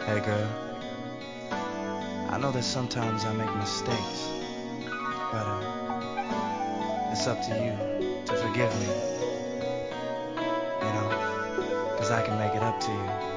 Hey girl, I know that sometimes I make mistakes, but it's up to you to forgive me, 'cause I can make it up to you.